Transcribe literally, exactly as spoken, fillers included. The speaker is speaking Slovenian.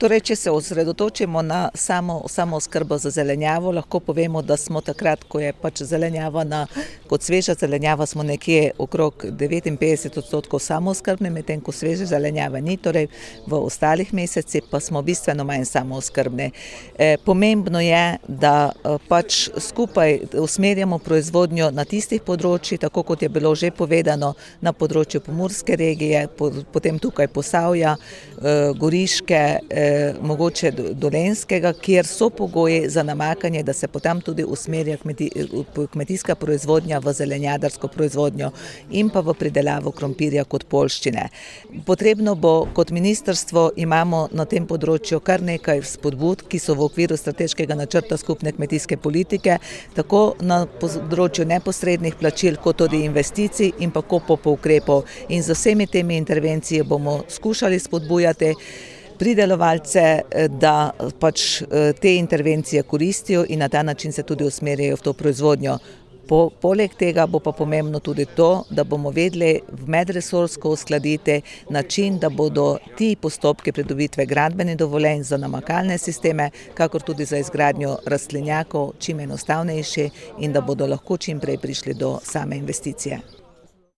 Torej, če se osredotočimo na samo, samo oskrbo za zelenjavo, lahko povemo, da smo takrat, ko je pač zelenjava na, kot sveža zelenjava, smo nekje okrog devetinpetdeset odstotkov samooskrbne, medtem ko sveže zelenjave ni, torej v ostalih mesecih pa smo bistveno manj samooskrbne. E, pomembno je, da pač skupaj usmerjamo proizvodnjo na tistih področjih, tako kot je bilo že povedano, na področju Pomurske regije, potem tukaj Posavja, Goriške, mogoče Dolenjskega, kjer so pogoji za namakanje, da se potem tudi usmerja kmetijska proizvodnja v zelenjadarsko proizvodnjo in pa v pridelavo krompirja kot poljščine. Potrebno bo, kot ministrstvo imamo na tem področju kar nekaj spodbud, ki so v okviru strateškega načrta skupne kmetijske politike, tako na področju neposrednih plačil, kot tudi investicij in pa KOPOP ukrepov. In z vsemi temi intervencijami bomo skušali spodbujati pridelovalce, da pač te intervencije koristijo in na ta način se tudi usmerjajo v to proizvodnjo. Po, poleg tega bo pa pomembno tudi to, da bomo vedeli medresorsko uskladiti način, da bodo ti postopki pridobitve gradbenih dovoljenj za namakalne sisteme, kakor tudi za izgradnjo rastlinjakov čim enostavnejši in da bodo lahko čim prej prišli do same investicije.